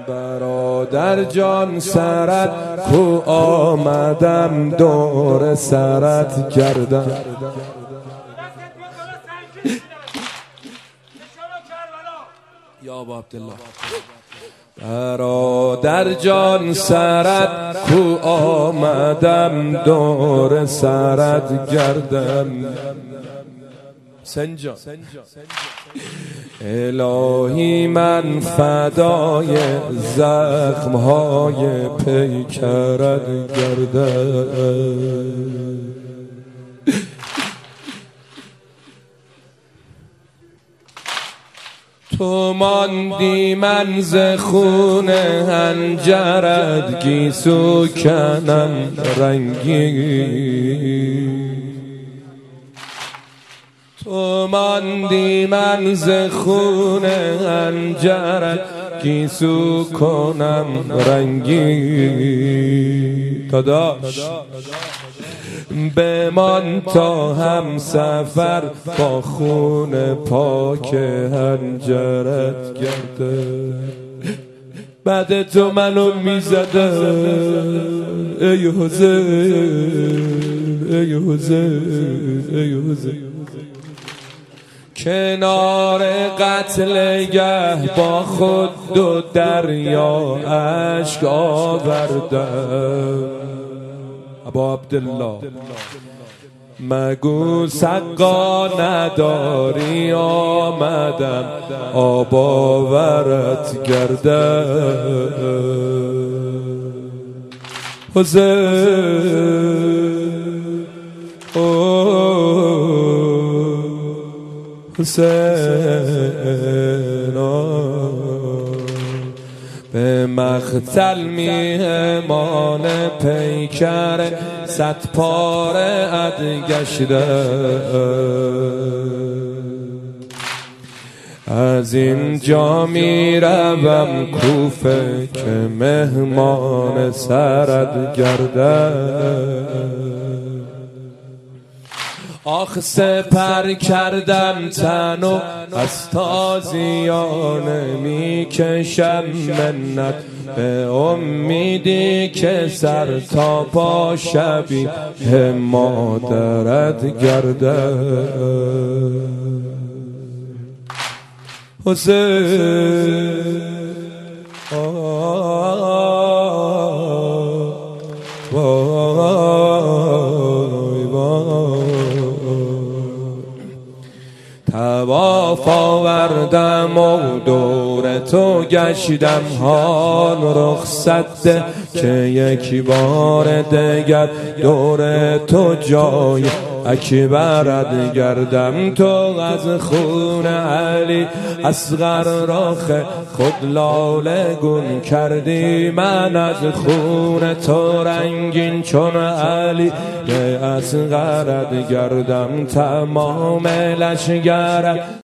برادر جان سرت کو آمدم دور سرت گردم. یا ابا عبدالله. برادر جان سرت کو آمدم دور سرت گردم. سنجا الهی من فدای زخمهای پیکرت گردم. تو ماندی من ز خون هنجرت گیسو کنم رنگی. تو ماندی من ز خون هنجرت گیسو کنم رنگی. داداش بمان تا هم سفر با خون پاک هنجرت گرده. بعد تو منو میزده ای حسین ای حسین ای حسین. کنار قتل گه با خود دو دریا اشک آوردم. ابا عبدالله مگو سقا نداری آمدم آب آورت گردم. حسین حسین به مقتل میهمان پیکر صد پاره اد گشته. از اینجا میروم کوفه که مهمان سرت گردم. آخ سپر کردم تن و از تازیانه میکشم منت به امیدی که سر تا پا شبیه مادرت گردم. حسین طواف آوردم و دور تو گشتم هان رخصت ده که یکی بار دگر دور تو جای اکبرت گردم. تو از خون علی اصغر راخ خود لاله گون کردی. من از خون تو رنگین چون علی اصغرت گردم. تمام لشگرت